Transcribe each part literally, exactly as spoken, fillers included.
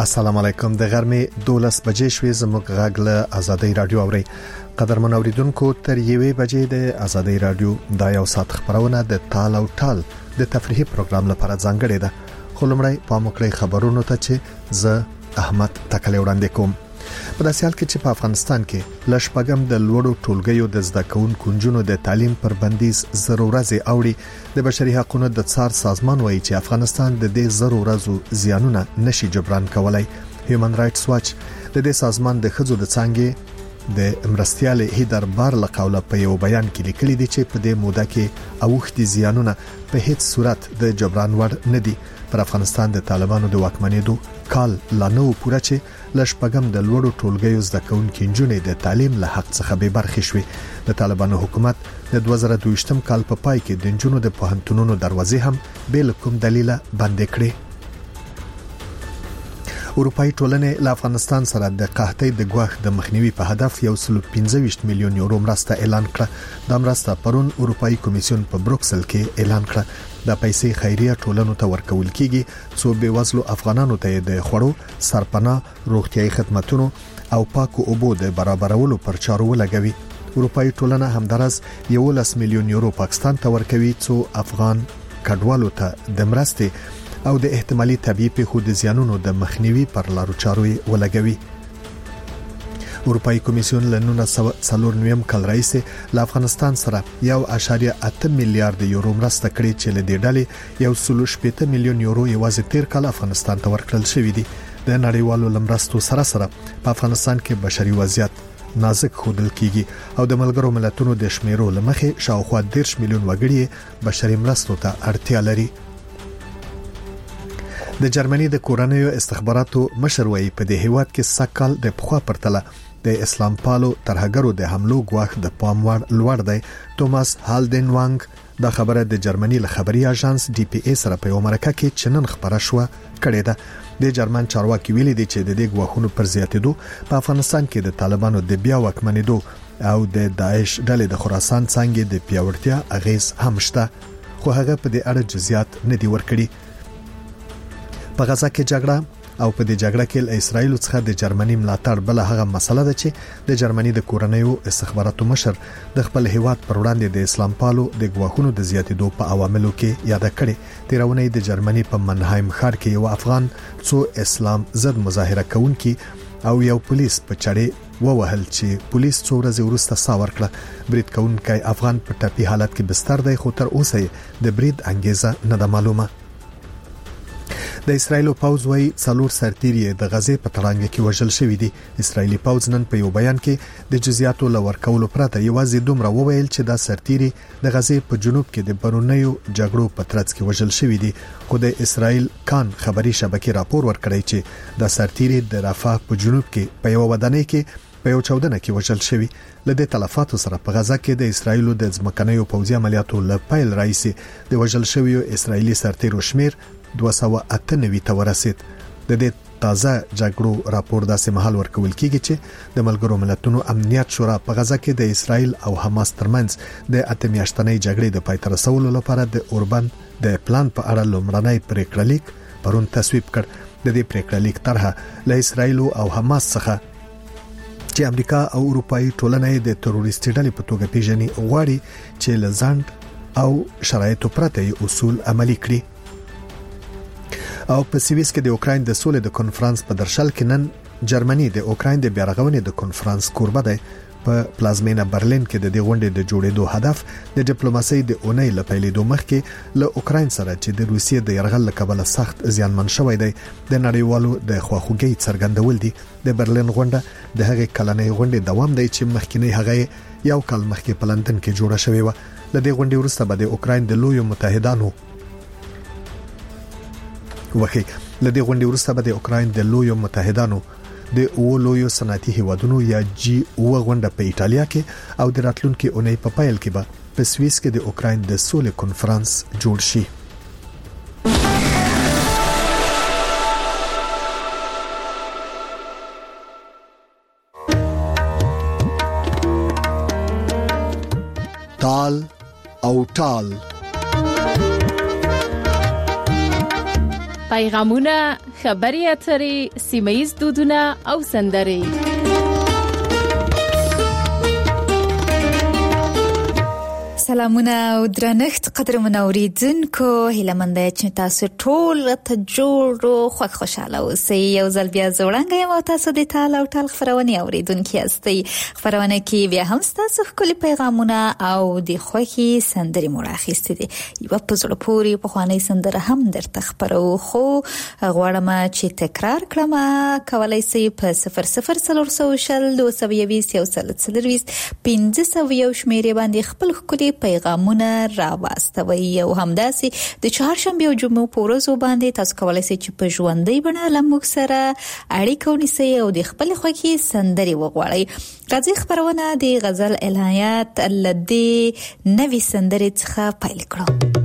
السلام علیکم. د غرمې دولس بجې شوې زموږ غږ له آزادۍ رادیو اوري. قدرمن اوریدونکو تر یوې بجې د آزادۍ رادیو د یو ساعت خبرونه د تال او ټال د تفریحي پروګرام لپاره ځانګړې ده. خو لمړی په مکړی خبرونو ته چې زه احمد تکلی وړاندې کوم. په داسې حال کې چې په افغانستان کې لشپګم د لوړو ټولګیو د زده کوونکو نجونو د تعلیم پر بندیز زرو ورځې اوړي، د بشري حقوقو د څار سازمان وایي چې افغانستان د دې زرو ورځو زیانونه نشي جبران کولای. هیومن رائټس واچ د دې سازمان د خځو د څنګه د مرستيال هیدر بار لقوله په یو بیان کې لیکلي دي چې په دې موده کې اوښتي زیانونه په هیڅ صورت د جبران وړ نه دي. پر افغانستان د طالبانو د واکمنېدو کال لا نو پوره چې لشپګم د لوړو ټولګیو زده کوونکو نجونې د تعلیم له حق څخه به برخې شوې. د طالبانو حکومت د دوه زره دوه کال په پای کې د نجونو د پوهنتونونو دروازې هم بل کوم دلیل باندې کړې. اروپאי ټولنې له افغانستان سره د قحطۍ د ګواښ د مخنیوي په هدف یو سل پنځه میلیون یورو مرسته اعلان کړه. د مرسته پرون اروپאי کمیسیون په بروکسل کې اعلان کړه. د پیسې خیریه ټولنو ته ورکول کیږي څو به وزلو افغانانو ته د خوړو، سرپناه، روغتيایي خدماتو او پاکو اوبو د برابرولو پر چارو ولګوي. اروپאי ټولنه همدارس یو لس میلیون یورو پاکستان ته ورکوي څو افغان کډوالو ته د مرستې او د احتمالي طبيعي پیښو د زیانونو د مخنیوي پر لارو چارو ولګوي. اروپאי کمیسیون له نولس سوه څلور نوي کال راهیسې له افغانستان سره یو اعشاریه اته میلیارډ یورو مرسته کړې چې له دې ډلې یو سل شپږ میلیون یورو یوازې تیر کال افغانستان ته ورکړل شوې دي. د نړیوالو لمرستو سره سره په افغانستان کې بشري وضعیت نازک خودل کیږي او د ملګرو ملتونو د شمیرو لمخې شاوخوا دیرش میلیون وګړي بشري مرستو ته اړتیا لري. د جرمني د کورنیو استخباراتو مشر وایي په دې هیواد کې سکهال د پخوا پرتله د اسلام پالو ترهګرو د حملو ګواښ د پام وړ لوړ دی. توماس هالدن وانګ دا خبره د جرمني له خبري اژانس ډي پی ای سره په یو مرکه کې چنن خبره شو کړې ده. د جرمن چارواکي ویلي دي چې د دې ګواښونو پر زیاتېدو په افغانستان کې د طالبانو د بیا واکمنېدو او د داعش ډلې د خراسان څنګه د پیاوړتیا اغیز هم شته، خو هغه په دې اړه جزئیات نه دی ورکړي. په غزا کې جګړه او په دې جګړه کې له اسرایل څخه د جرمني ملاتړ بل هغه مسله ده چې د جرمني د کورنیو استخباراتو مشر د خپل هیواد پر وړاندې د اسلام پالو د ګواښونو د زیاتېدو په عواملو کې یاد کړي. تیرونه د جرمني په منهایم ښار کې یو افغان څو اسلام ضد مظاهره کوونکي او یو پولیس په چړې ووهل چې پولیس څو ورځې وروسته سا ورکړه. برید کوونکی افغان په ټپي حالت کې بستر دی، خو تر اوسه د برید انګیزه نه ده معلومه. د اسرایل پوځ وايي څلور سرتیري د غزې په تړانګه کې وژل شوی دي. اسرایلی پوځ نن په یو بیان کې د جزئیاتو لور کولو پرته یوازې دومره وویل چې دا سرتیري د غزې په جنوب کې د برونیو جګړو په ترڅ کې وژل شوی دي. خو د اسرایل کان خبري شبکې راپور ورکړی چې دا سرتیري د رافح په جنوب کې په یو ودانۍ کې په یو چاودنه کې وژل شوی. لدې تلفاتو سره په غزا کې د اسرایل د ځمکنیو پوځي عملیاتو لپاره رئیس د وژل شوی اسرایلی سرتیرو شمیر دوه سوه اته نوي ته ورسید. د دې تازه جګړو راپور داسې محل ورکول کیږي چې د ملګرو ملتونو امنیت شورا په غزا کې د اسرایل او حماس ترمنځ د اته میاشتنۍ جګړې د پای ته رسولو لپاره د اوربند د پلان په اړه لومړنی پریکړه لیک پرون تصویب کړ. د دې پریکړه لیک طرحه له اسرایل او حماس څخه چې امریکا او اروپאי ټولنې د تروریستي ډلې په توګه پیژني غواړي چې له ځنډ او شرایطو پرته اصول عملي کړي. او په سویس کې د اوکراین د سولې د کنفرانس په درشل کې نن جرمني د اوکراین د بیارغونې د کنفرانس کوربه دی. په پلازمینه برلین کې د دې غونډې د جوړېدو هدف د ډیپلوماسۍ د اونۍ له پیلېدو مخکې له اوکراین سره چې د روسیې د یرغل له کبله سخت زیانمن شوی دی د نړیوالو د خواخوږۍ څرګندول دي. د برلین غونډه د هغې کلنۍ غونډې دوام دی چې مخکینی هغه یو کال مخکې په لندن کې جوړه شوې و. له دې غونډې وروسته به د اوکراین د لویو متحدانو وخی له دې غونډې وروسته به د اوکراین د لویو متحدانو د او لویو صنعتي هیوادونو یا جی او غونډه په ایټالیا کې او د راتلونکي اونۍ په پایل کې به په سویس کې د اوکراین د سولې کنفرانس جوړ شي. تال او ټال پیغامونه، خبري اترې، سیمه‌ییز دودونه او سندرې. سلامونه او درنښت قدرمن اوریدونکو، هیله مند چې تاسو ټول ته جوړ او خوښ خوشاله اوسئ. یو ځل بیا زوړنګ یم او تاسو د ټال او ټال خبرونه اوریدونکو یاستئ. خبرونه کې بیا هم تاسو خپل پیغامونه او د خوښي سندري مو راخېستې دي. یو په زړه پورې په خواني سندره هم درته خبرو، خو غواړم چې تکرار کړم. کولای شئ په صفر صفر صفر سوشل دو سو یویس یو سل څلرویس پنځه سو یو شمیرې باندې خپل خپل پیغامونه راوستوي او همداسي د چهارشنبه او جمعې په ورځو باندې تاسو کولای شئ چې په ژوندۍ بڼه لموږ سره اړیکه ونیسئ او د خپل خوښي سندري وغواړئ. راځي خبرونه د غزل الهیات لدې نوې سندري څخه پیل کړو.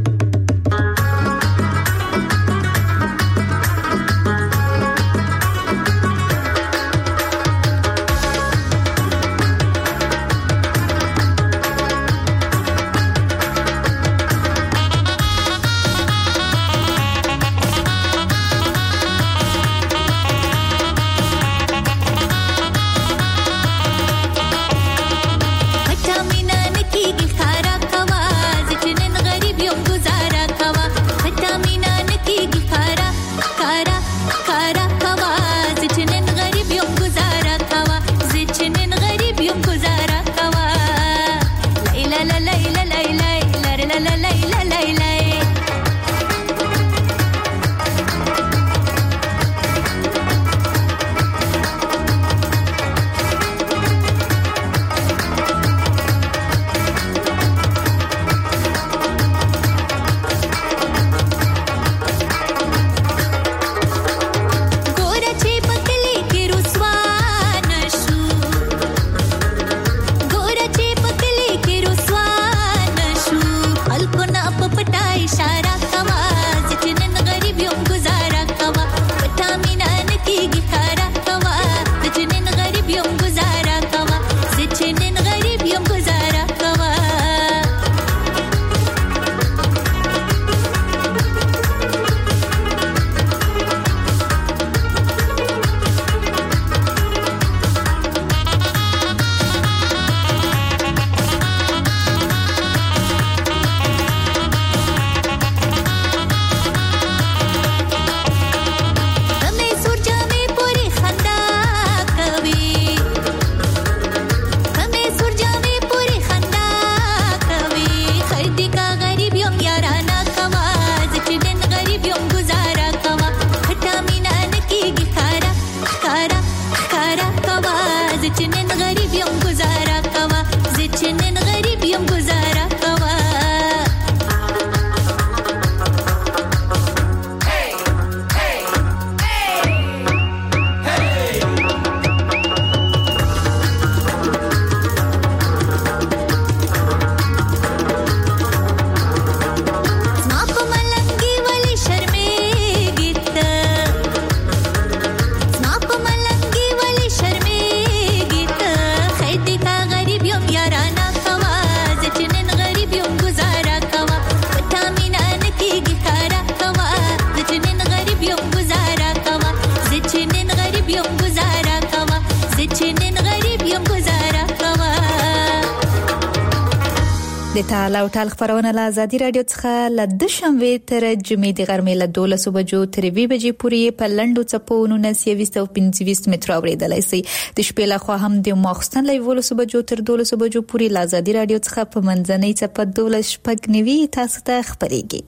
د تالاو ټال خبرونه له آزادي رادیو څخه له د شنبې تر جمعې د غرمې له دولسو بجو تر وی بجې پورې په لندو چپو نونسیويست او پنځويست متر اوریدلای شي. د شپې له خوا هم د ماخستن له ولسو بجو تر دولسو بجو پورې له آزادي رادیو څخه په منځنۍ چپه دولس شپږ نوي تاسو ته خبرېږي.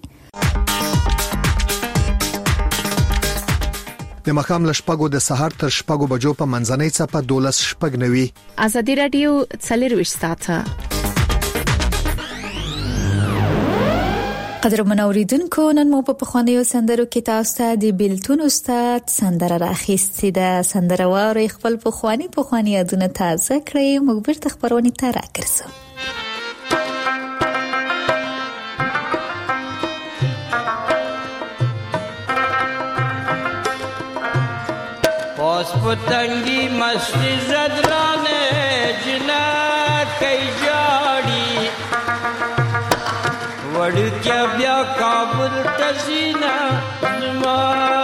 د مخام لشپګو د سحر تر شپګو بجو په منځنۍ چپه دولس شپږ نوي آزادي رادیو څلرويشت ساعته. قدرمن اوریدونکو، نن مو په پخوانیو سندرو کې تاسو ته د بیلتون استاد سندره راخېستې ده. سندره واره خپل پخوانی پخوانی یادونه تازه کړئ. موږ بیرته خبرونه ته راګرځو. پاس پتنگی مستی زدرانه جنا کئی جاڑی وړکیا بیا کابل ته ځینه زما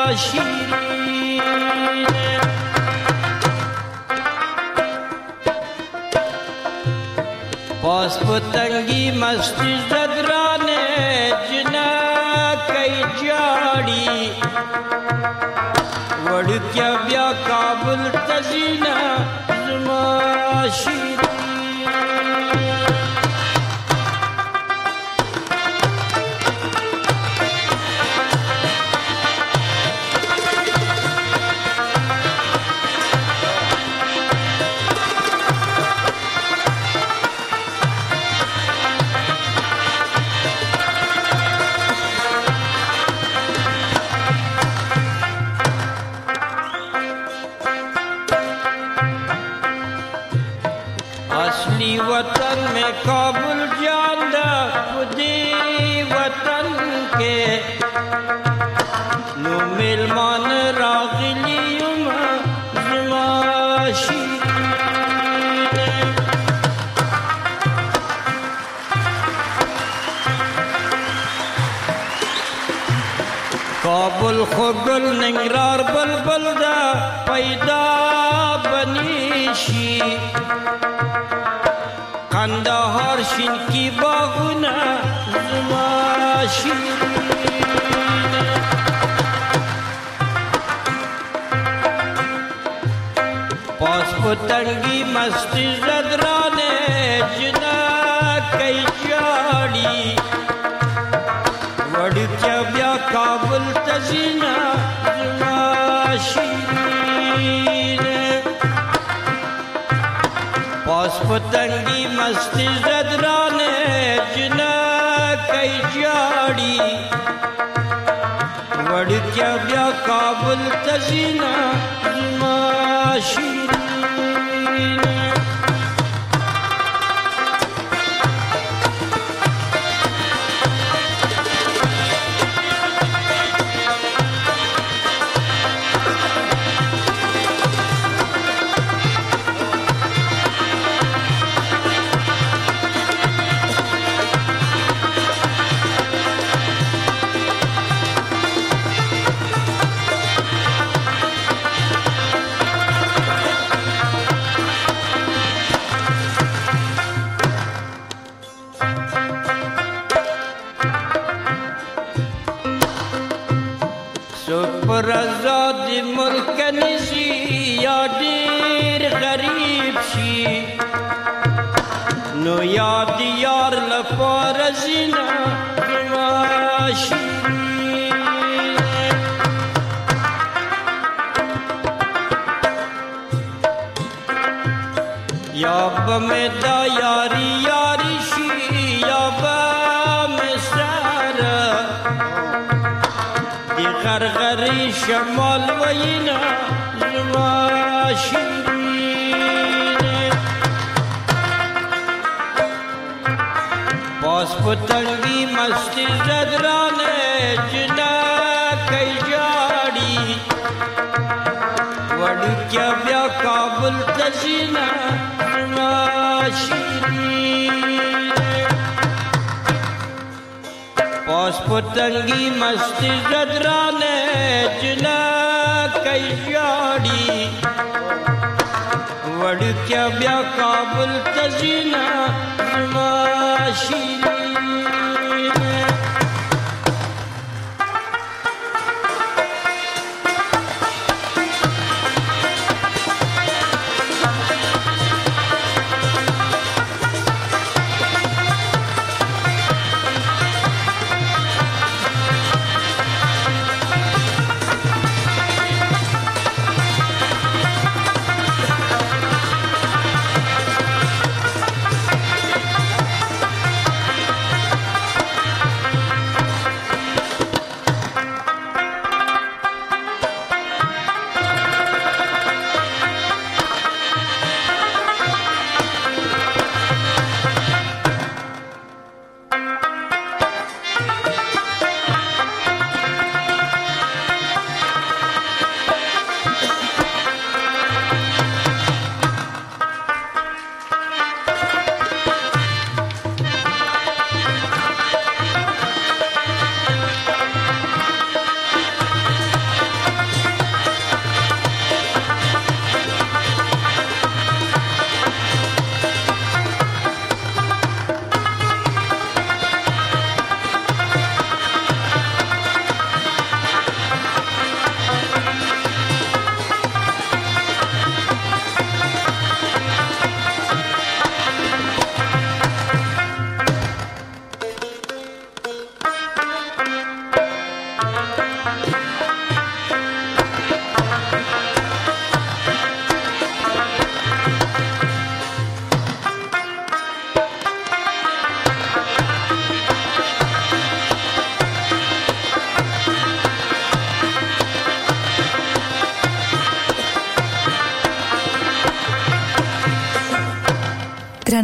شیرین پاس پتنګي مستی زدرانه جنا کوي جاړي وړکیا بیا کابل ته ځینه زما شیرین वतन में काबुल जांदा खुदी वतन के नो मेलमान रागिलियुम जुमा शीरीन काबुल खुगल निंगरार बलबल दा पैदा बनीशी کندهار شین کی باغونه زما شیرین پاس پتنګي مستی زدرانه جنا کوي جاړي وړکیا بیا کابل ته ځینه زما شیرین پاس پتنګي مستی زدرانه جنا کوي جاړي وړکیا بیا کابل ته ځینه زما شیرین پر آزاد ملک نشي یا ډېر غریب شي نو یاد یار لپاره زینه زما شیرین یا به مې دا یاري یاري شي یا به مې سره غرغری شمال وینا زما شیرین پاس پتنګي مستی زدرانه جنا کوي جاړي وړکیا بیا کابل ته ځینه زما شیرین پاس پتنګي مستی زدرانه جنا کوي جاړي وړکیا بیا کابل ته ځینه زما شیرین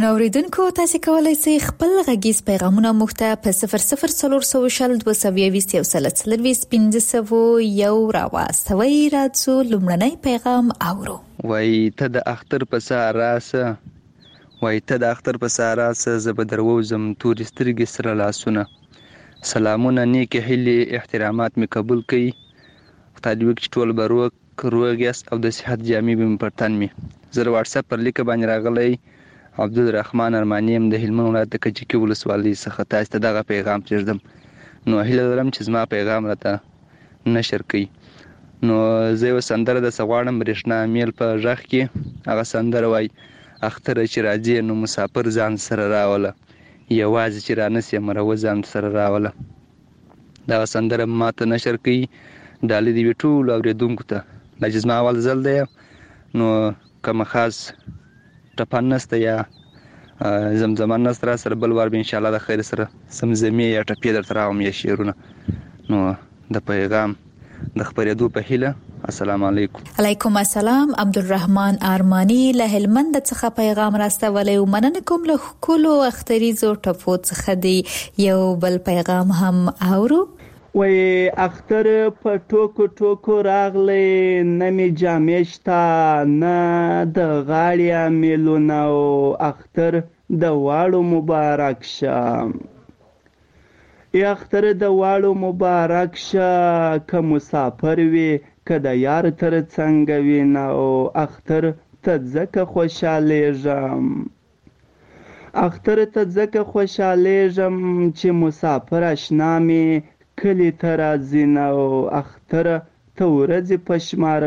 ګران اوریدونکو، تاسو کولی شئ خپل غږیز پیغامونه موږ ته په صفر صفر څلور سوه شل دوه سوه یوویشت یو سل څلرویشت پنځه سوه یو راواستوئ. راځو لومړنی پیغام اورو. وای ته د اختر په سهار راسه، وای ته د اختر په سهار راسه، زه به درووزم تورې سترګې سره لاسونه. سلامونه، نیکې هیلې، احترامات مې قبول کړئ. خدای دې وکړي چې ټول به روغ روغ یاست او د صحت جامې به مې پر تن مې. زه د واټساپ پر لیکه باندې راغلی عبدالرحمن ارماني یم د هلمند ولایت د کجکي ولسوالۍ څخه. تاسو ته دغه پیغام پرېږدم، نو هیله لرم چې زما پیغام راته نشر کړئ. نو زه یوه سندره درڅه غواړم، برېښنا میل په غږ کې. هغه سندره وایي: اختره چې راځې نو مسافر ځان سره راوله، یوازې چې رانسې مروه ځان سره راوله. دغه سندره ماته نشر کړئ. ډالۍ دې وي ټولو اورېدونکو ته. دا چې زما اول ځل دی نو کومه خاص ټپه نسته یا زمزمه نسته را سره، بل وار به انشاءالله د خیر سره زمزمې یا ټپې درته راوړم یا شعرونه. نو د پیغام د خپرېدو په هیله، السلام علیکم. علیکم السلام. عبدالرحمن ارمانی له هلمند څخه پیغام راستولی و. مننه کوم له ښکلو اختریزو ټپو څخه دی. یو بل پیغام هم اورو. وای اختر په ټوکو ټوکو راغلی، نه مې جامې شته نه د غاړې میلونه، او اختر د واړو مبارک شه. ای اختر د واړو مبارک شه، که مسافر وي که د یار تر څنګه وي نه، او اختر ته ځکه خوشحالیږم. اختر ته ځکه خوشحالیږم چې مسافر اشنا مې کلی ته راځي نه، او اختر ته ورځې په شمار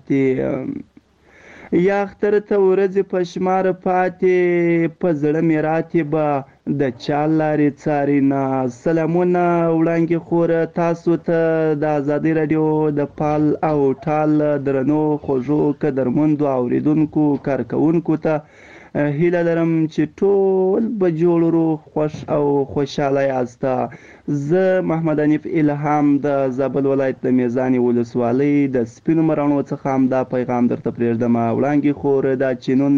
پاتې. یا اختر ته ورځې په شمار پاتې، په زړه مې راتې به د چا لارې څاري نه. سلامونه وړانګې خوره تاسو ته د ازادۍ راډیو د پال او ټال درنو خوږو قدرمندو اوریدونکو کارکوونکو ته هیله لرم چې ټول به جوړ روغ خوش او خوشحاله یاسته. زه محمد حنیف الهام د زابل ولایت د میزانې ولسوالۍ د سپینو مراڼو څخه هم دا پیغام درته پرېږدم. وړانګې خور دا چې نن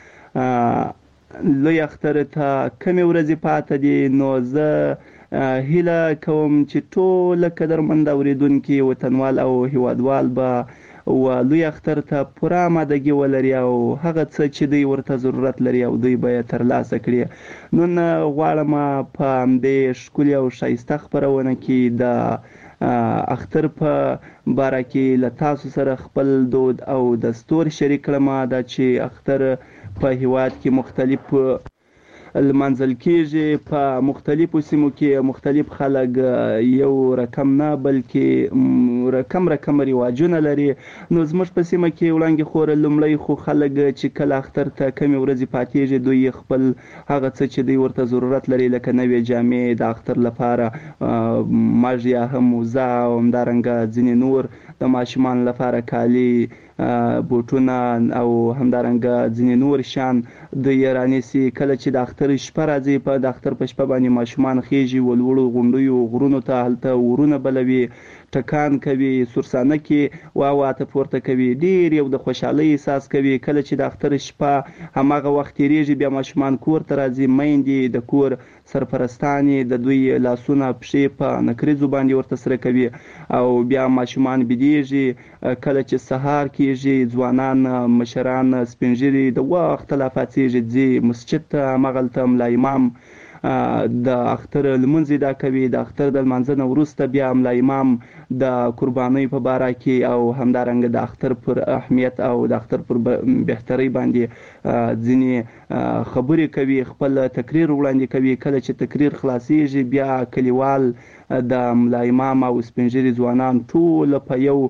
لوی اختر ته کمې ورځې پاته دي، نو زه هیله کوم چې ټول قدرمند اوریدونکي وطنوال او هیوادوال به و لوی اختر ته پوره آمادګي ولري او هغه څه چې دوی ورته ضرورت لري او دوی به یې ترلاسه کړي. نن غواړم په همدې ښکلي او ښایسته خپرونه کې د اختر په باره کې له تاسو سره خپل دود او دستور شریک کړم. دا چې اختر په هیواد کې مختلف لمانځل کېږي، په مختلفو سیمو کې مختلف خلک یو رقم نه بلکې رقم رقم رواجونه لري. نو زموږ په سیمه کې وړانګې خوره لومړی خو خلک چې کله اختر ته کمې ورځې پاتېږي، دوی خپل هغه څه چې دوی ورته ضرورت لري لکه نوې جامې د اختر لپاره، مږ یا هم موزه، او همدارنګه ځینې نور د ماشومانو لپاره کالي، بوټونه او همدارنګه ځینې نور شیان دوی یې رانیسي. کله چې د اختر شپه راځي، په د اختر په شپه باندې ماشومان خیږي ولوړو غونډیو غرونو ته، هلته ورونه بلوي، ټکان کوي، سرسانه کې واوا ته پورته کوي، ډېر یو د خوشحالۍ احساس کوي. کله چې د اختر شپه هماغه وخت تېرېږي، بیا ماشومان کور ته راځي، میندې د کور سرپرستانې د دوی لاسونه پښې په نکریزو باندې ورته سره کوي، او بیا ماشومان بېدېږي. کله چې سهار کېږي، ځوانان مشران سپین ږیري د وخته لا پاڅېږي، ځي مسجد ته، هماغلته ملا امام د اختر لمونځ ادا کوي. د اختر د لمانځه نه وروسته بیا ملا امام د قربانۍ په باره کې او همدارنګه د اختر پر اهمیت او د اختر پر بهترۍ باندې ځینې خبرې کوي، خپل تقریر وړاندې کوي. کله چې تقریر خلاصېږي، بیا کلیوال د ملا امام او سپین ږیري ځوانان ټول په یو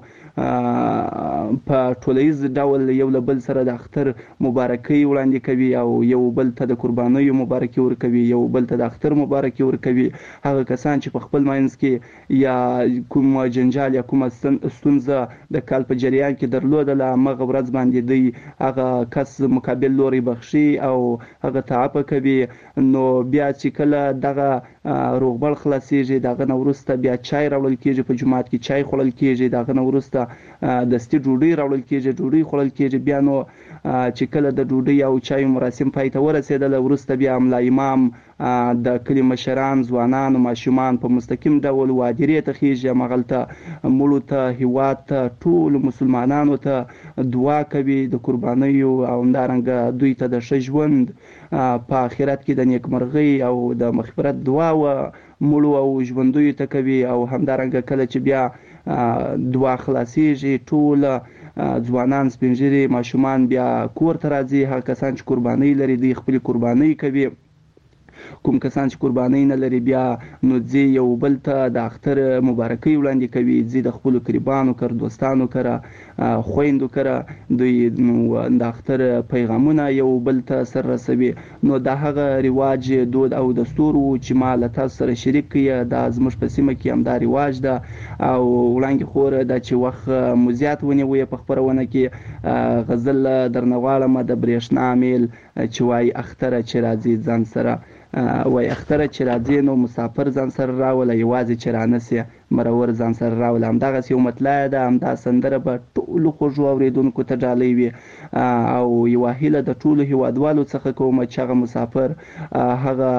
په ټولیز ډول یو له بل سره د اختر مبارکۍ وړاندې کوي، او یو بل ته د قربانیو مبارکي ورکوي، یو بل ته د اختر مبارکي ورکوي. هغه کسان چې په خپل منځ کې یا کوم جنجال یا کومه ستونزه د کال په جریان کې درلوده، له همغه ورځ باندې دوی هغه کس مقابل لوری بخښي او هغه تعب کوي نو بیا چې کله دغه روغبړ خلاصيږي دغه نورسته بیا چای راوړل کیږي په جماعت کې چای خوړل کیږي دغه نورسته دستي ډوډۍ راوړل کیږي ډوډۍ خوړل کیږي بیا نو چې کله د ډوډۍ او چای مراسم پای ته ورسېدل ورسته بیا املا امام د کلی مشران ځوانان او ماشومان په مستقیم ډول وادرې ته خېږي مغلته مړو ته هیواد ته ټول مسلمانانو ته دعا کوي د قربانۍ او همدارنګه دوی ته د ښه ژوند په آخرت کې د نیکمرغۍ او د مغفرت دعا و مړو او ژوندوی ته کوي او همدارنګه کله چې بیا دعا خلاصيږي ټول ځوانان سپینږیري ماشومان بیا کور ته راځي هغه کسان چې قربانۍ لري دوی خپل قربانۍ کوي کوم کسان چې قربانۍ نه لري بیا نو ځي یو بل ته د اختر مبارکي وړاندې کوي ځي د خپل قربانو کر دوستانو کره خويندو کره دوی د اختر پیغامونه یو بل ته سر رسوي نو دا هغه رواج دود او دستور چې مال تاسو سره شریک کړي د زموږ په سیمه کې هم دا رواج ده او وړاندې خور د چې وخت مزيات ونیوي په خبرونه کې غزل درنواله د برېښنا میل چې وای اختر چې راځي ځان سره وای اختر چې راځي نو مسافر ځان سره راول یوازې چې رانسي مرور ځان سره راول هم دغه یو مطلب ده هم دا سندره به ټول خوږو اوریدونکو ته ډالۍ وي او یو هیله د ټولو هیوادوالو څخه کوم چې هغه مسافر هغه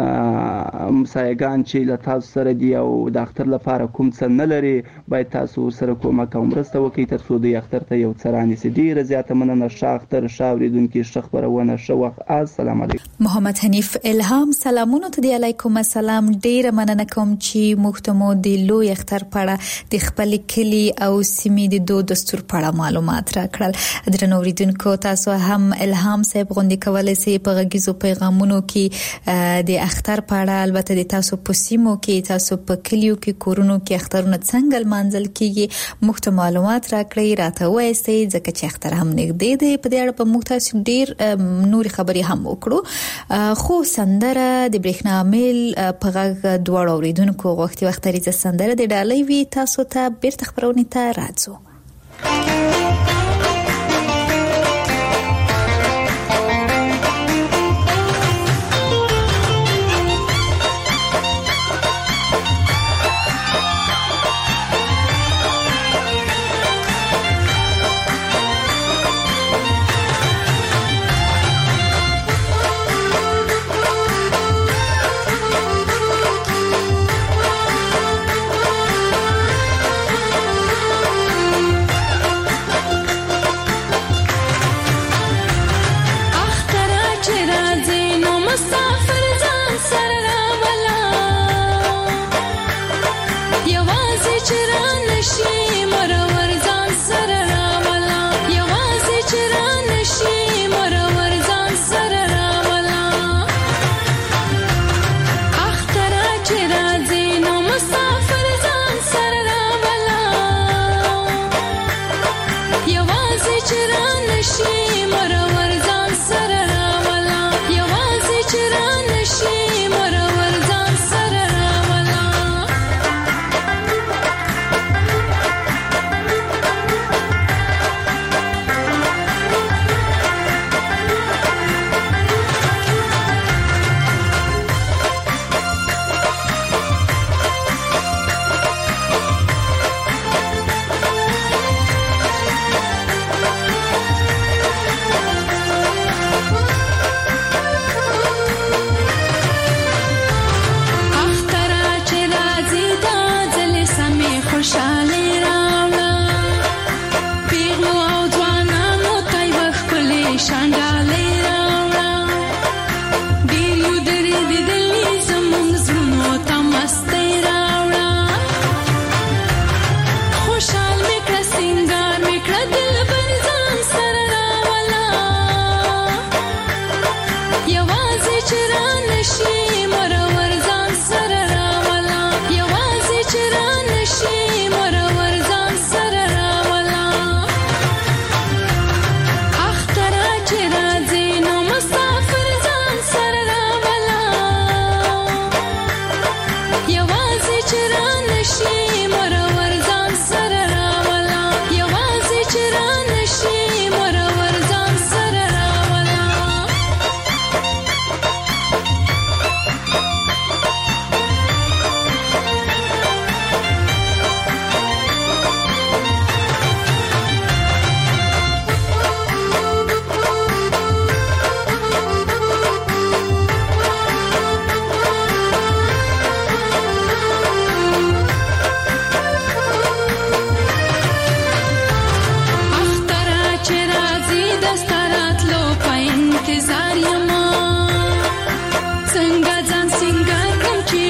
مسایګان چې له تاسو سره دی او د اختر لپاره کوم څه نه لري باید تاسو سره کومک او مرسته وکړئ تر څو د اختر ته یو څه رانیسي ډیره زیاته مننه شاختر شاوریدونکو شخبرونه شو السلام علیکم محمد حنیف الهام سلامونه ته دی علیکم السلام ډیره مننه کوم چې مختمو دی لوی اختر پړه د خپل کلی او سیمې د دو دستور پړه معلومات راکړل درنوریدونکو تاسو هم الهام صاحب غونډه کولای شئ په غږیزو پیغامونو کې د اختر پړه البته د تاسو په سیمو کې تاسو په کلیو کې کورونو کې اخترونه څنګه منځل کیږي مخته معلومات راکړئ راته وایي ځکه چې اختر هم نږدې دی په دې اړه په مختصر ډیر نور خبري هم وکړو خو سندره د برېښنا میل په غږ دوړ اوریدونکو وخت وخت لري سندره د ډالۍ وی تاسو ته بیرته خبرونه ته راځو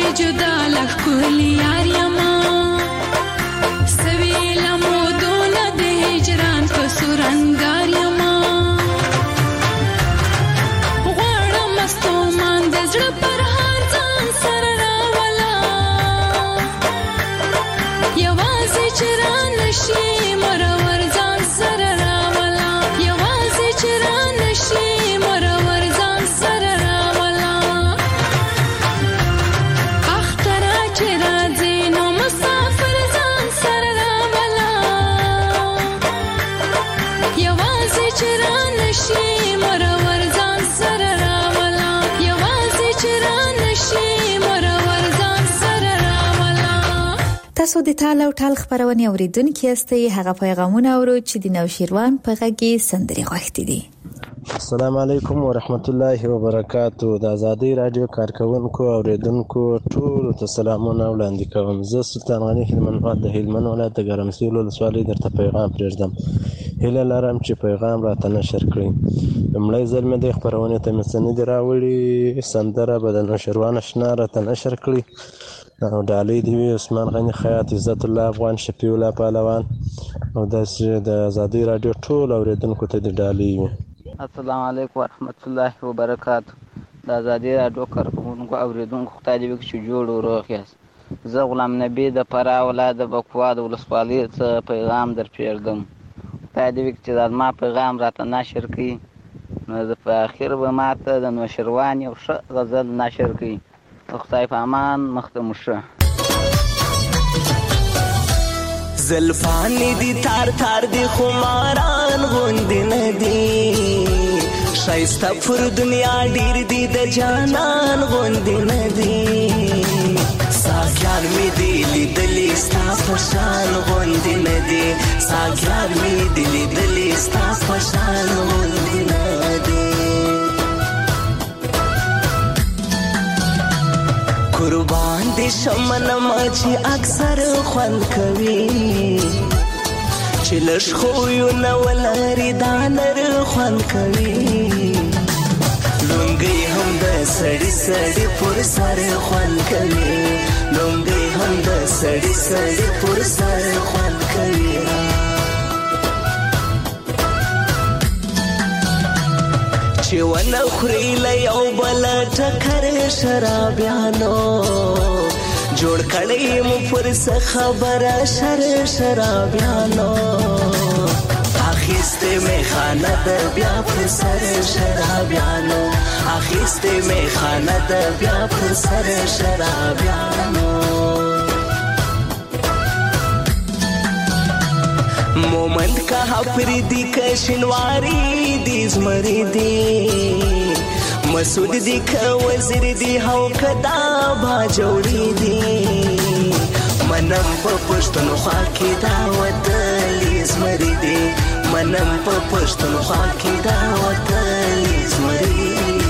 جدا لخلی یاریما سویلا مودونه د هجران کسورنګار یما غواړم مستومان د زړه پر هر ځان سره راولا یوازې چې را نشي مرور ځان سره راولا یوازې چې را نشي مرور ځان سره راولا اخترا چې راځي نو مسافر ځان سره راولا یوازې چې را نشي مرور ځان سره راولا یوازې چې را نشي مرور ځان سره راولا. تاسو د ټال او ټال خبرونه اوریدونکو یاستئ. هغه پیغامونه اورو چې د نوشیروان په غږی سندري غوښتي دي. السلام علیکم ورحمت الله وبرکاتو. د آزادۍ رادیو کارکونکو او اوریدونکو ټول ته سلامونه وړاندې کوم. زه سلطان غنی هلمند د هلمند ولایت د ګرمسیر ولسوالۍ درته پیغام پرېږدم. هیله لرم چې پیغام راته نشر کړئ. لومړی ځل مې د خپرونې ته مستندې راوړي سندره به د نوشیروان اشنا راته نشر کړي. او ډالۍ دی وي عثمان غنی خیاط عزت الله افغان شفیع الله پهلوان او داسې د آزادۍ رادیو ټول اوریدونکو ته د ډالۍ وي. السلام علیکم ورحمت الله وبرکاتو. د آزادۍ رادیو کارکونکو اوریدونکو خدای دې وکړي چې جوړ او روغ یاست. زه غلام نبی د فراه ولایت د بکوا د ولسوالۍ څخه پیغام در پرېږدم. خدای دې وکړي چې دا زما پیغام راته نشر کړي نو زه په اخر به ماته د نوشیروان یو ښه غزل نشر کړي. خدای په امان مخته مو شه. زلفانی دی تار تار دی خماران غوندی ندی شایسته پر دنیا ډیر دی د جانان غوندی ندی ساګیان می دی لیدلی ستا پشان غوندی ندی ساګیان می دی لیدلی ستا پشان غوندی ندی قربان دی شمن مچی اکثر خوند کوي چې لږ خویو نه ولري دا نر خوند کوي لونګۍ هم د سړي سړي پر سر خوند کوي لونګۍ هم د سړي سړي پر سر خوند کوي چې ونه خوري له یو بل ټکر شرابیانو جوړ کړی مو پر څه خبره شر شرابیانو اخیسته می خانه د بیا پر سر شرابیانو اخیسته می خانه د بیا پر سر شرابیانو مومند کا حفریدی کشنواری دی زمری دی مسعود دی که وزیر دی هاو کدا با جوړی دی منم په پښتون خوا کې دا وتلی زمری دی منم په پښتون خوا کې دا وتلی زمری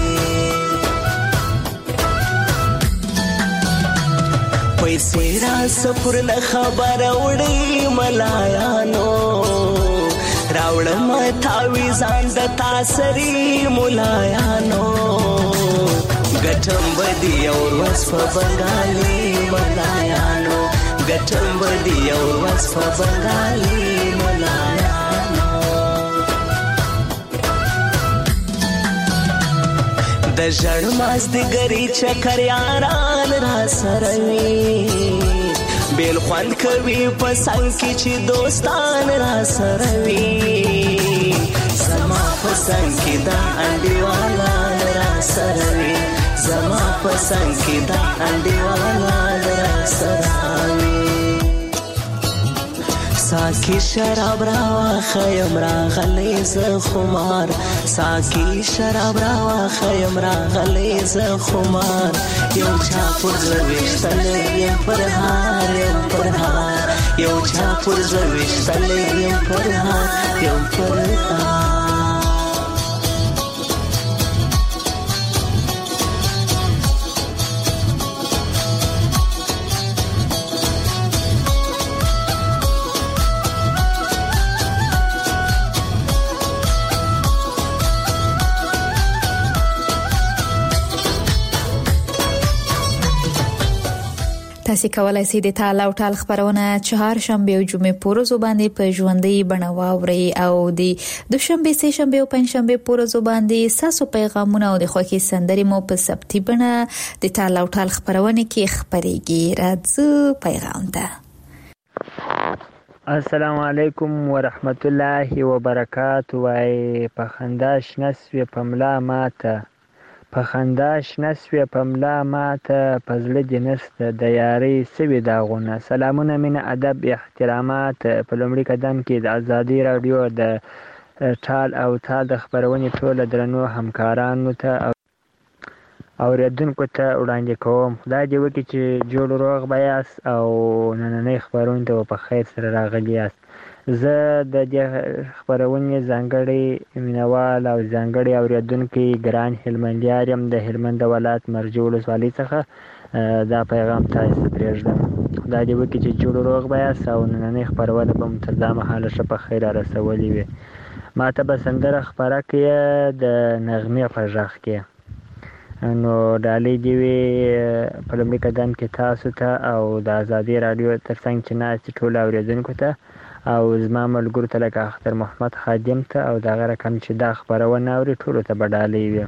پیسې را سفر نه خبر وړي ملایانو راوړم تاویزان د تاسری ملایانو ګټم بدی اور وس په بنگالي ملایانو ګټم بدی اور وس په بنگالي ملایانو د ژړ ماز د ګری چکر یاران را سره وي بیل خوند کوي په څنګ کې چې دوستان را سره وي زما په څنګ کې دا انډیوالا را سره وي زما په څنګ کې دا انډیوالا را سره وي ساکی شراب راوا خیم را غلی ز خمار ساکی شراب راوا خیم را غلی ز خمار یو چا پر زویشتل یم پر هار یم پر هار یو چا پر زویشتل یم پر هار یم پر هار تاسو کولای شئ د تعال او تعال خبرونه چهار شنبه او جمعه پورز باندې په ژوندۍ بڼه واورئ او د دوشنبه سه شنبه او پنځ شنبه پورز باندې ساسو پیغامونه او د خوښي سندري مو په سبتي بڼه د تعال او تعال خبرونه کې خبريږي. راځو پیغام ته. السلام علیکم ورحمت الله وبرکاته. وای په خنداش نسوي پملا ماته په خنداش نسوي پملا ماته پزله د نسته د یاري سوي داغونه. سلامونه مینه ادب احترامات. په لومړي قدم کې د ازادي رادیو د ټال او تال د خبرونې ټول درنو همکارانو ته او اوریدونکو ته وړاندې کوم. خدای دې وکړي چې جوړ روغ بیاست او نننۍ خبرونې ته په خیر سره راغلي یاست. زه د دې خبرونې ځانګړی مینوال او ځانګړی اوریدونکی ګران هلمندیار یم د هلمند ولایت مرجو ولسوالۍ څخه دا پیغام تاسو ته پرېږدم. خدای دې وکړي چې جوړ روغ بیاست او نننۍ خبرونه به مو تر دا مهاله ښه په خیر رسولې وي. ما ته به سندره خپره کړې د نغمې په غږ کې. نو ډالۍ دې وي په لومړي قدم کې تاسو ته او د ازادي رادیو ترڅنګ چې ناستې ټولو اوریدونکو ته او زما ملګرو ته لکه اختر محمد خادم ته او دغه رقم چې دا خبرونه اوري ټولو ته به ډالۍ وي.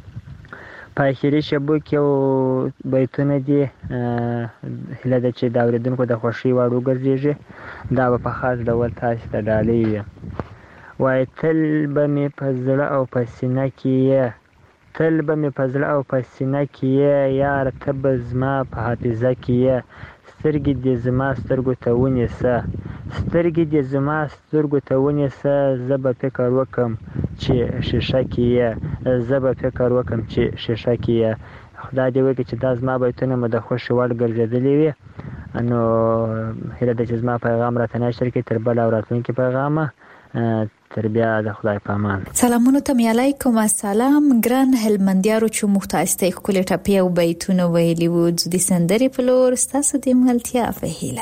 په اخري شبو کې یو بیتونه دي هیله ده چې د اوریدونکو د خوښۍ وړ وګرځېږي. دا به په خاص ډول تاسو ته ډالۍ وي. وایي تل به مې په زړه او په سینه کې تل به مې په زړه او په سینه کې یې یاره ته به زما په حافظه کې یې. سترګې دې زما سترګو ته ونیسه سترګې دې زما سترګو ته ونیسه. زه به فکر وکم چې شیشه کې یې زه به فکر وکم چې شیشه کې یې. خدای دې وکړي چې دا زما بیتونه مو د خوښې وړ ګرځېدلي وي. نو هیله ده چې زما پیغام راته نشر کړي تر بل او راتلونکي پیغامه. تر بیا د خدای په امان. سلامونه ته علیکم. السلام ګران هلمندیارو چې مختاسته کولې ټپی او بیتونه ویلي وو د سندري په لور ستاسو د ملتیا په هیله.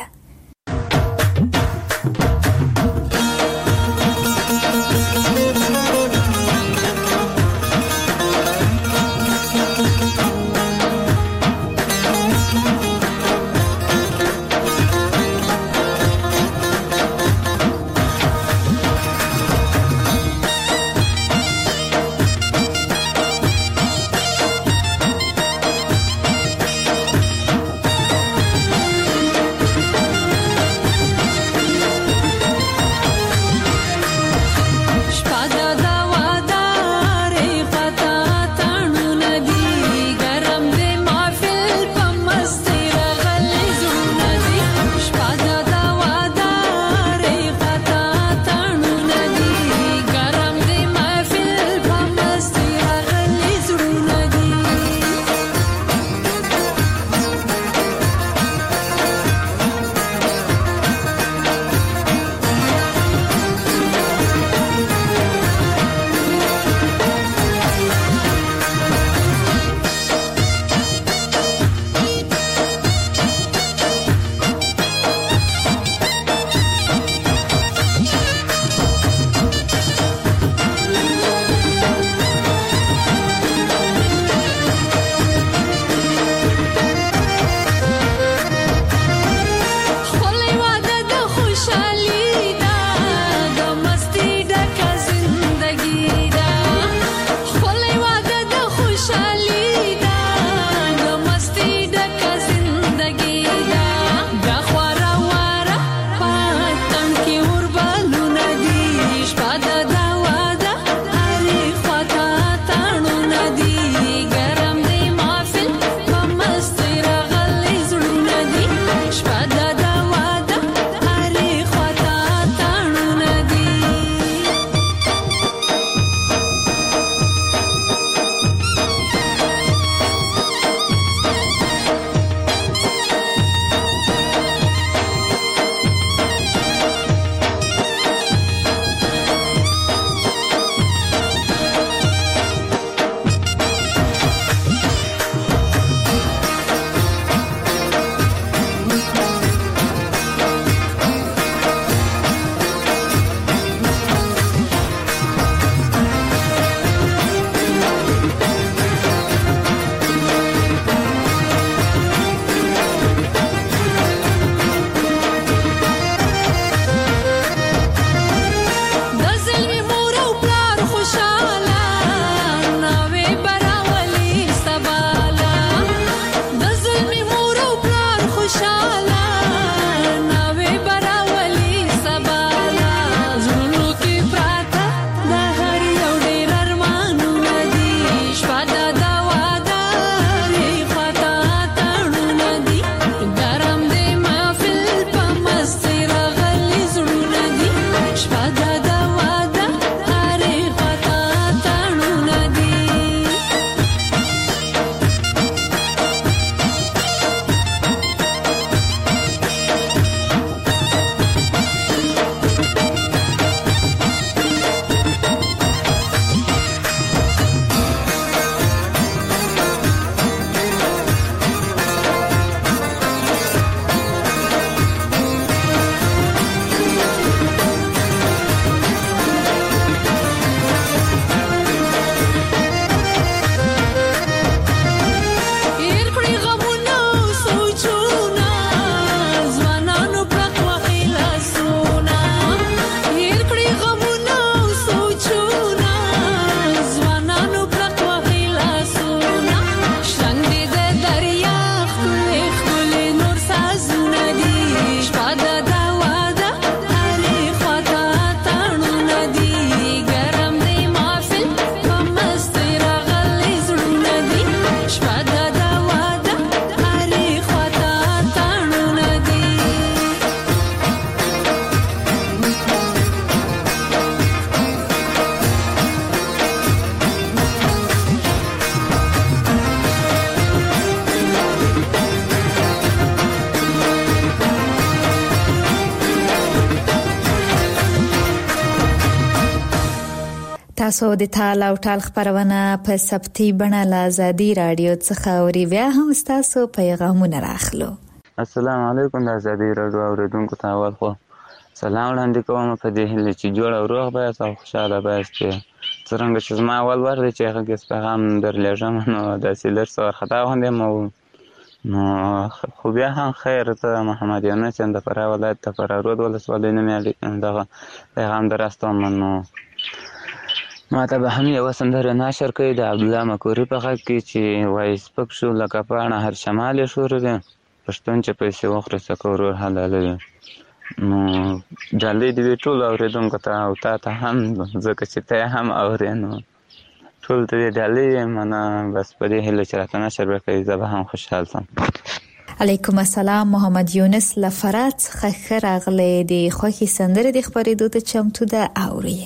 تاسو د تال او ټال خبرونه په سبتي بڼه له آزادي رادیو څخه اوري. بیا هم تاسو پیغامونه راخلو. السلام علیکم د آزادي رادیو اوریدونکو ته اول خو سلام وړاندې کوم په دې هیله چې جوړ او روغ بایاست او خوشحاله بایاست. څرنګه چې زما اول وار دی چې هغه کس پیغام درلېږم نو داسې لږ څه وارخطا غوندې یم نو خو بیا هم خیر. زه محمد یونس یم د فراه ولایت د فراه رود ولسوالۍ نوم یې دغه پیغام در استوم. نو ما ته به هم یوه سندره نشر کوي د عبدالله مکوري په غږ کې چې وایي سپک شو لکه پاڼه هر شمال یې ښوروي پښتون چې پیسې وخوري څه ورور حلالوي. نو ډالۍ دې وي ټولو اورېدونکو ته او تا ته هم ځکه چې ته یې هم اورې نو ټولو ته دې ډالۍ منه. بس په دې هیله چې راته نشر به کوي زه به هم خوشحال شم. علیکم السلام. محمد یونس له فراه څخه ښه راغلی. د خوښې سندرې د خپرېدو ته چمتو ده اوري.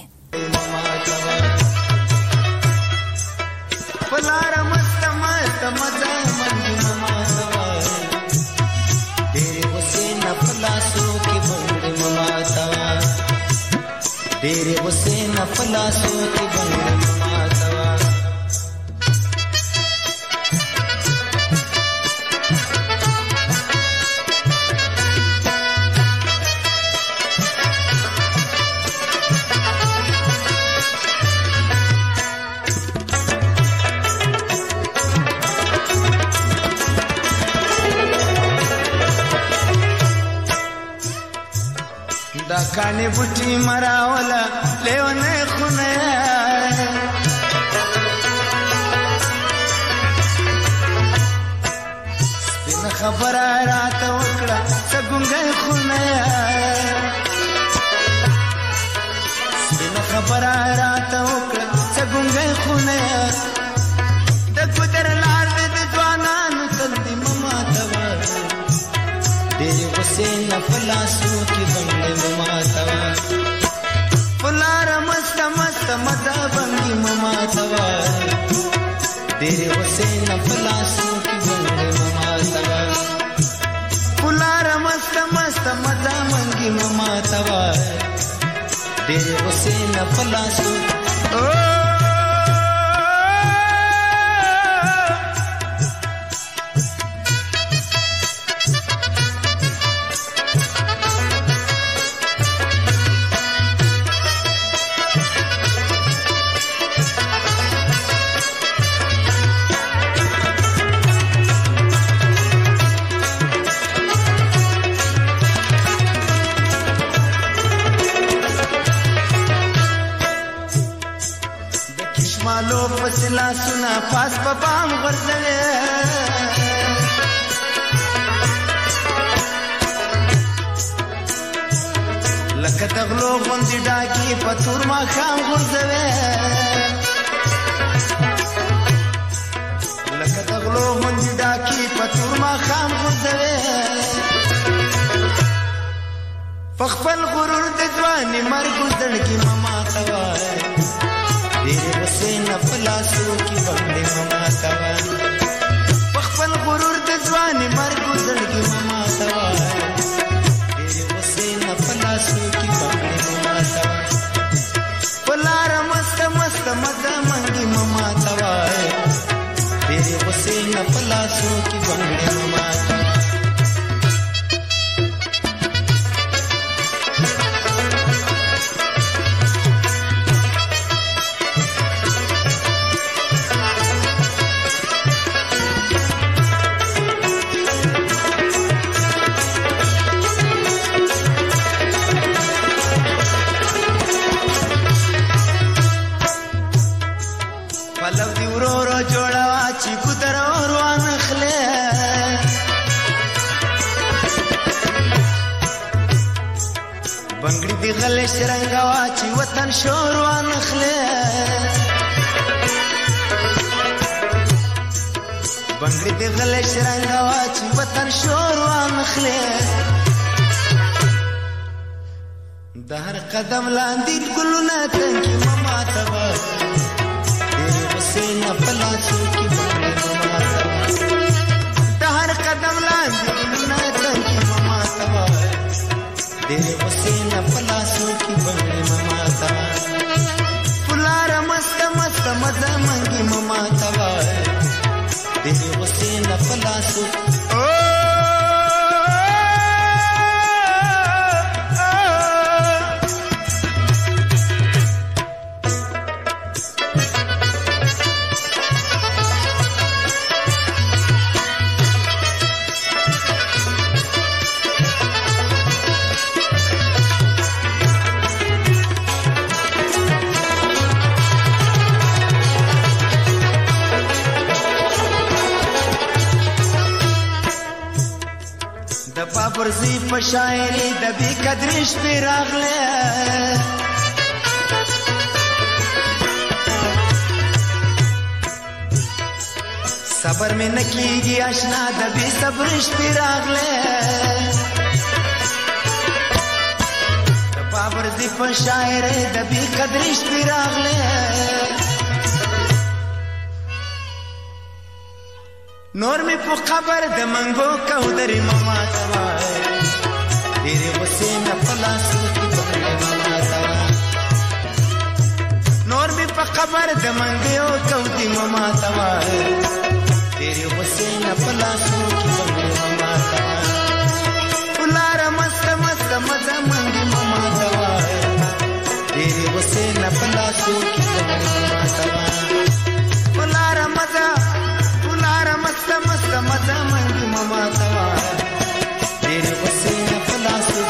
तेरे उसे नफला सोती बंगले मातवा دا کانی بوټي مراولا لیونه خونه سپین خبره راته وکړه څنګه خونه سپین خبره راته وکړه څنګه خونه د ګدر لار د ځوانانو تل دې مما توا دې حسین فلاسو کې بنگلې مما توا فلار مست مست مزه بنگي مما توا دې حسین فلاسو کې بنگلې مما توا فلار مست مست مزه بنگي مما توا دې حسین فلاسو فسلا سنا پاس پپام غرزلے لکه تغلو غوندې ډاکی پتور ما خام غرزلے لکه تغلو غوندې ډاکی پتور ما خام غرزلے فخفل غرور د ځواني مرګ زړګي مما توای तेरे हुसैन फलासो की बंगले ममा तवा पखपल गुरूर दे जवानी मर गुजर की ममा तवा तेरे हुसैन फलासो की बंगले ममा तवा पलार मस्त मस्त मजा मंगी ममा तवा तेरे हुसैन फलासो की बंगले ममा तवा غلې شرنګا واچي وطن شور وانخله بنگړي دې غلې شرنګا واچي وطن شور وانخله د هر قدم لاندې ګلونه تنګي مما تبا دې حسین فلاسو کی بنگړي مما تبا د هر قدم لاندې ګلونه تنګي مما تبا तेरे हुसैन फलासो की बंगले ममा तवा फुलार پلاسو پرزی په شاعری د بی قدرش په راغله صبر مې نکیږي آشنا د بی صبرش په راغله د پرزی په شاعری د بی قدرش په راغله نور می په خبر د منګو کو درې ماما توای ډېر حسین پلاسو کې بغلې ماما توای نور می په خبر د منګو کو دی ماما توای ډېر حسین پلاسو کې بغلې ماما توای ولار مست مست مزه منګي ماما توای ډېر حسین پلاسو کې بغلې ماما توای ولار مزه مست مست مزه منګي ماما توا ډېر حسین پلاسو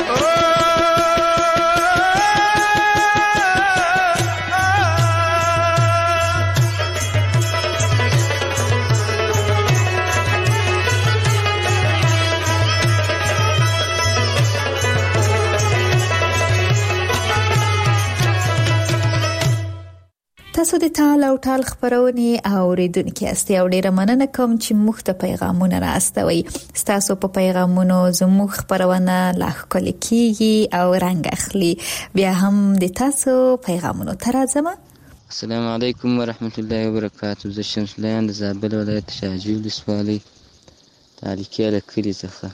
تاسو د ټال او ټال خبرونه اوریدونکو یاست او ډیره مننه کوم چې موږ ته پیغامونه راستوي تاسو په پیغامونو زموږ خبرونه لا ښکلي کیږي او رنګ اخلي بیا هم د تاسو پیغامونو تر ازم السلام علیکم ورحمت الله وبرکاته زه شمس لیان د زابل ولایت شاجوی ولسوالۍ تاریخي لکلي څخه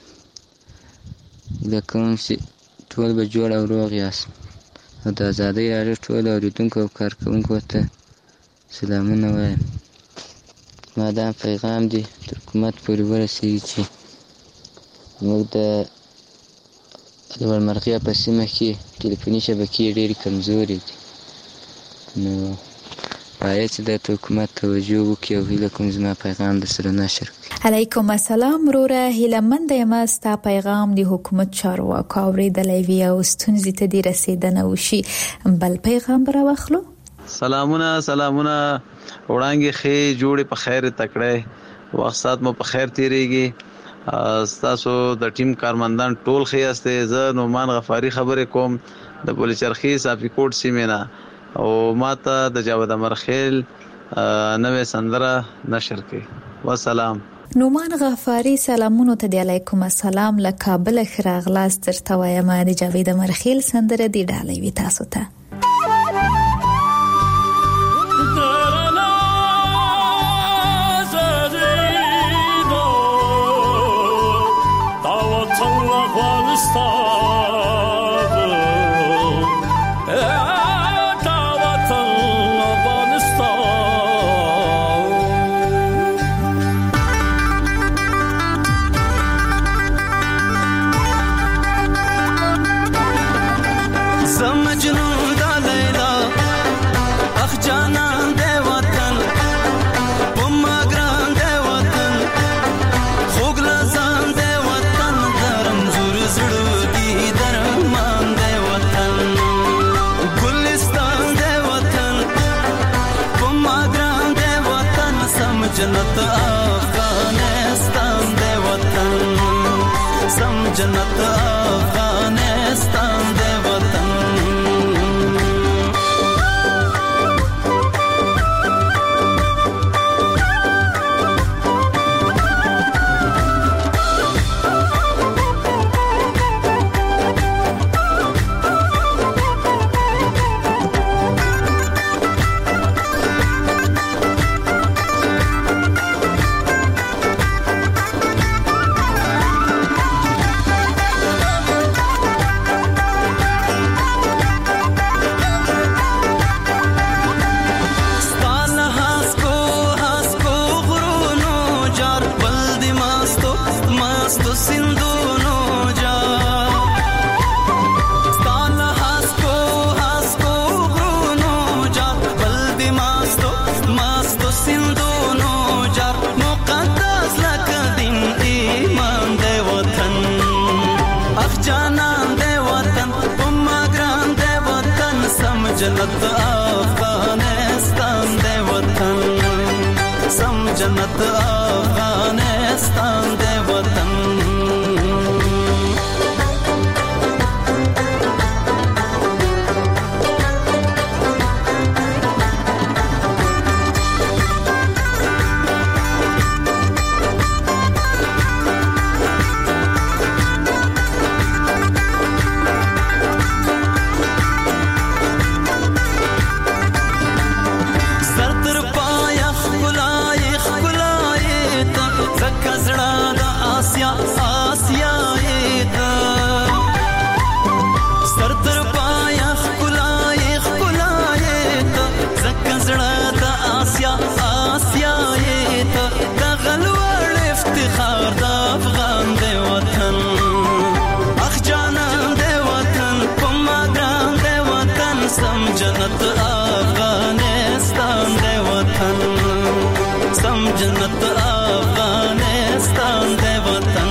لکه چې ټول به جوړ او روغ یاست او د ازادۍ راډیو ټول اوریدونکو او کارکوونکو ته سلامونه وایم ما دا پیغام دی تر حکومت پورې ورسېږي چې موږ د لوړمرغیه په سیمه کې ټلیفوني شبکې ډېرې کمزورې دي نو باید چې د حکومت توجه وکړي او هیله کوم زما پیغام درسره نشر کړي علیکم السلام وروره هیلمند یم ستا پیغام د حکومت چارواکو اوریدلی وي او ستونزې ته دې رسېدنه وشي بل پیغام به راواخلو سلامونه سلامونه وړانګې ښې جوړې په خیر تکړه وخت سات مو په خیر تیریږي ستاسو د ټیم کارمندان ټول ښه یاست زه نومان غفاری خبرې کوم د بولچرخي صافي کوټ سیمه نه او ماته د جاوید امرخیل نوې سندره نشر کړي والسلام نومان غفاری سلامونو ته دی علیکم السلام له کابل خراغلاس ترته وایم د جاوید امرخیل سندره دی ډالۍ وي تاسو ته जन्नत अफगानिस्तान दे वतन सम जन्नत अफगानिस्तान दे वतन جنت افغانستان دی وطن سم جنت افغانستان دی وطن جنت افغانستان دی وطن سم جنت افغانستان دی وطن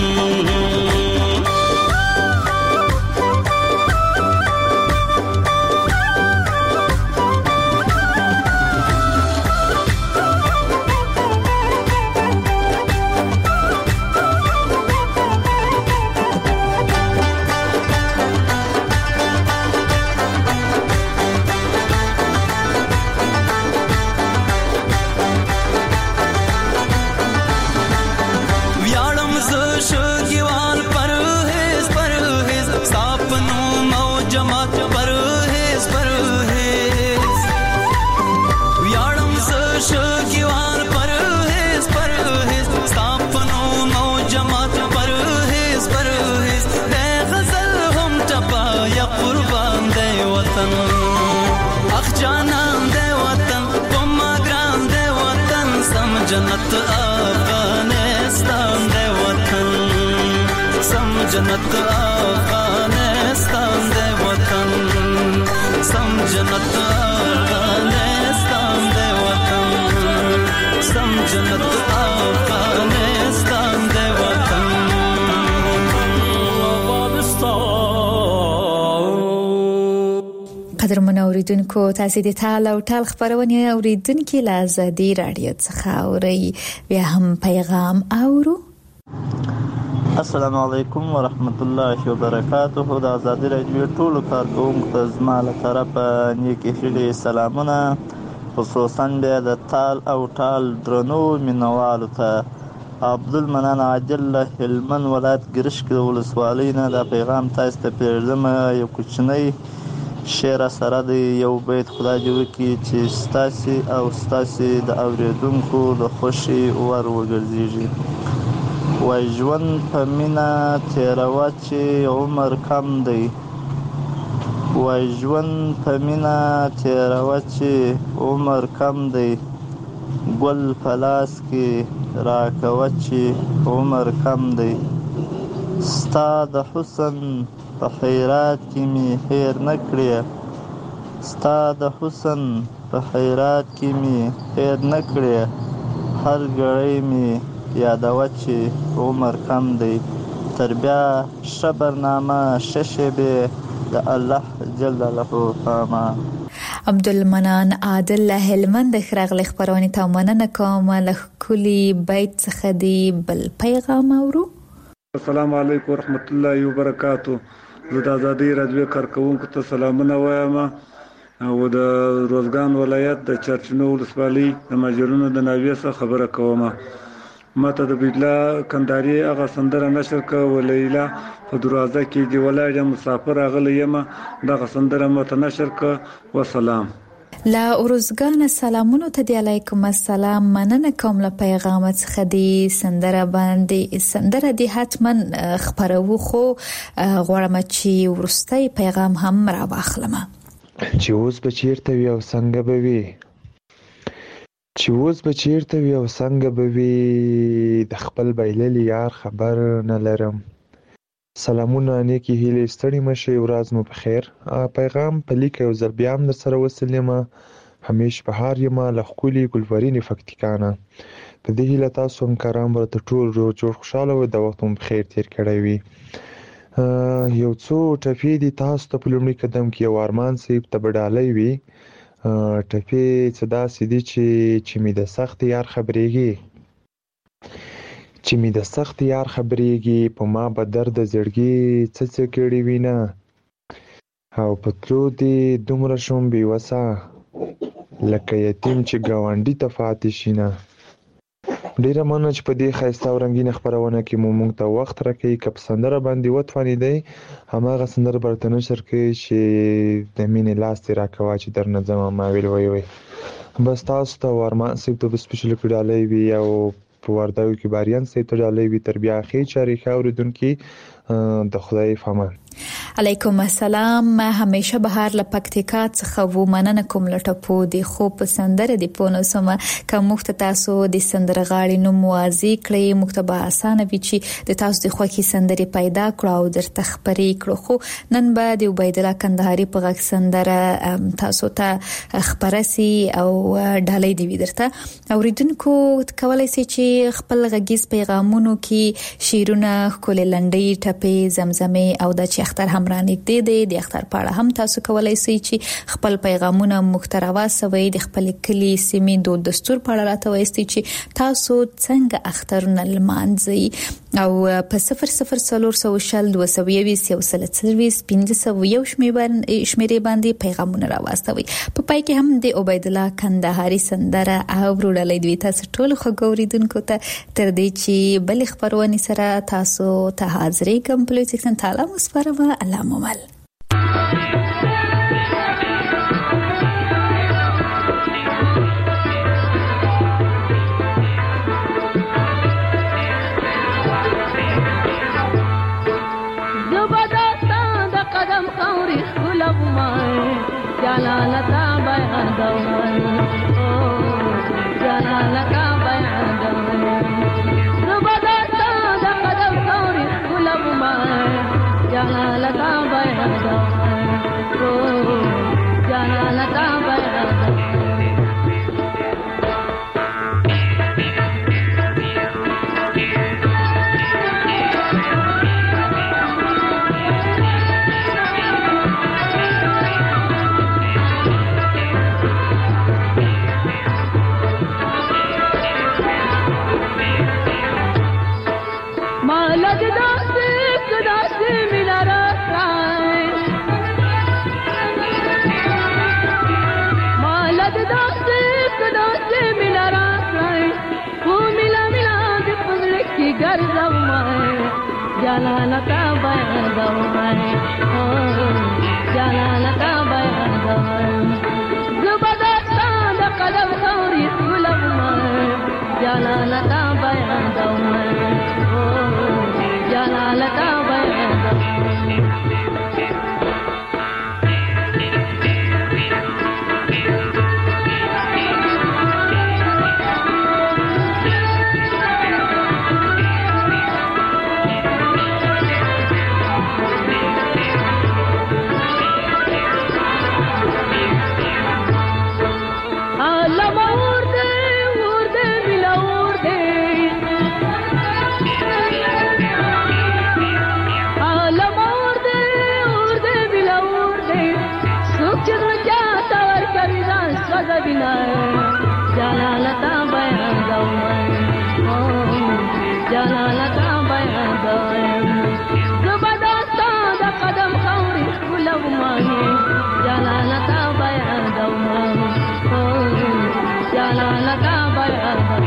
جنت افغانستان دی وطن سم جنت افغانستان دی وطن سم جنت افغانستان دی وطن سم جنت افغانستان دی وطن قدرمن اوریدونکو تاسو د تال او ټال خبرونه اوریدونکو له آزادي رادیو څخه اوري بیا هم پیغام اورو. السلام علیکم ورحمت الله وبرکاته. د آزادي رادیو ټول کارکونکو ته زما له طرفه نیکی هیلې سلامونه، خصوصا بیا د تال او ټال درنو مینوالو ته. عبدالمنان عاجل له هلمند ولایت ګرشک ولسوالۍ نه دا پیغام تاسو ته پرېږدم. یو کوچنی شعر سره دی، یو بیت خدای دې وکړي چې ستاسې او ستاسې د اورېدونکو د خوښې ور وګرځېږي. وای ژوند په مینه تېروه چې عمر کم دی، وای ژوند په مینه تېروه چې عمر کم دی، ګل په لاس کې راکوه چې عمر کم دی، ستا د حسن په خیرات کې می هیر نه کړې، ستا د حسن په خیرات کې می هیر نه کړې، هر ګړی می یادوه چې عمر کم دی، تر بیا ښه برنامه ښه شېبې د الله جل جلاله پامه. عبدالمنان عادل له هلمند ښراغلي خبرونه ته مننه کوم. له کلی بیت څخه دی بل پیغام اورو. السلام علیکم ورحمت الله وبرکاتو. زه د آزادۍ راډیو کارکونکو ته سلامونه وایم او د روزګان ولایت د چرچنو ولسوالۍ د ماجرونو د ناوې څخه خبره کوم. ماته د بیدلا کنداري هغه سندره نشر کړه ولیلا په دروازه کې دی ولاړ مسافر راغلی یم، دغه سندره ماته نشر کړه. وسلام. لا ورزګان سلامونو ته دی علیکم السلام. مننه کوم له پیغام څخه دی سندره باندې سندره دی حتما خبرو خو غواړم چې ورستۍ پیغام هم را واخلم. چې اوس به چیرته وي او څنګه به وي، چې اوس به چیرته وي او څنګه به وي، د خپل بایللي یار خبر نه لرم. سلامونه نیکی هیلې ستړي مشي ورځ مو په خیر. پیغام په لیک یو ځل بیا هم در سره وسلم. همیش بهار یم له ښکلي ګلورینې فکتیکانه. په دې هیله تاسو همکاران به ته ټول روغ جوړ خوشحاله وئ، د وخت مو په خیر تیر کړی وي. یو څو ټپې دي تاسو ته په لومړي قدم کې یو ارمان صاحب ته به ډالۍ وي. ټپې څه داسې دي چې چې مې د سخت یار خبرېږي چې مې د سخت یار خبرېږي په ما به درد زړګي څه څه کړي وینه او په تلو دې دومره شوم بېوسه لکه یتیم چې ګاونډي ته پاتې شي نه. ډېره مننه چې په دې ښایسته او رنګینه خپرونه کې مو موږ ته وخت راکوي. که په سندره باندې وتوانېدئ هماغه سندره به راته نشر کړئ چې د مینې لاس دې راکوه چې درنه ځمه ما ویل وی وی بس تاسو ته او ارمان صاحب ته به سپیشل کړي ډالۍ وي او په وردګو کې باریان صاحب ته ډالۍ وي. تر بیا ښې چارې ښه اورېدونکي د خدای په امان. علیکم السلام. همیشه بهار له پکتیکا څخه و مننه کوم لټپو دی خو په سندره دی پونه سم کوم مخت تاسو د سندره غاړي نو موازی کړی مکتبه اسانه وی چې د تاسو د خوخي سندري پیدا کړو او در تخبري کړو. خو نن به د عبید الله کندهاري په غږ سندره تاسو ته خبرسي او ډالۍ دی ودرته اوریدونکو کولای شي چې خپل غږیز پیغامونو کې شیرونه کول لنډي ټپې زمزمه او د اختر هم رانږدې دی. د اختر په اړه هم تاسو کولای شئ چې خپل پیغامونه محتوا سوي د خپل کلی سیمې د دستور په اړه راته وایستئ چې تاسو څنګه اخترونه لمانځئ او په صفر صفر څلور سوه شل دوه سوه یویس یو سل څلویس پنځه سوه یو شمیرې باندې پیغامونه راواستوي. په پای کې هم د عبید الله کندهاري سندره او وروډلې دوی تاسو ټول خو ګوریدونکو ته تر دې چې بل خبرونه سره تاسو ته حاضرې کوم پولیټیکن تعالی مسپاره الله مومل. قدم خوري خلق ماي جلالتا بیان دوای او جلالتا بیان دوای زبردستا د قدم خوري خلق ماي جلالتا بیان دوای او جلالتا بیان دوای جلالتا بیان دوای او جلالتا بیان دوای زبردستا د قدم خوري خلق ماي جلالتا بیان دوای او جلالتا بیان دوای जलालता बैन दोय ओ जलालता बैन दोय ज़बरदस्ता द कदम खौरी गुलब माही जलालता बैन दोय ओ जलालता बैन दोय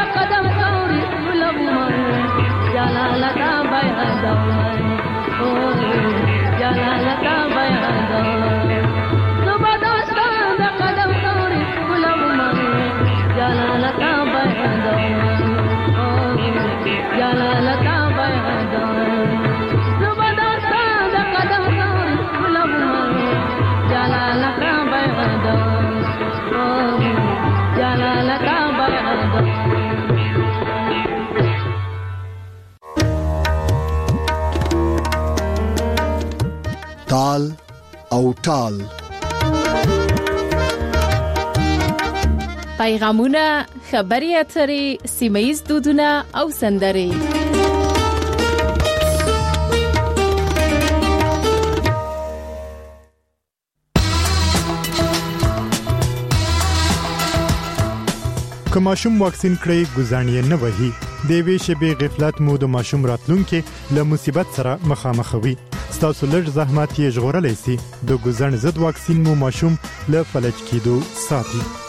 जलालता बैन दोय ओ جلالتا بیان زبردستا د قدم خوري ګلم جلالتا بیان جلالتا بیان زبردستا د قدم خوري ګلم جلالتا بیان جلالتا بیان تال او ټال پیغامونه، خبري اترې، سیمه‌ییز دودونه او سندرې. که ماشوم واکسین کړي ګزانې نه وهي د وی شبي غفلت مو د ماشوم راتلونکي له مصیبت سره مخامخوي. ستاسو لږ زحمت یې ژغورلی سي. د ګزن ضد واکسین مو ماشوم له فلج کېدو ساتي.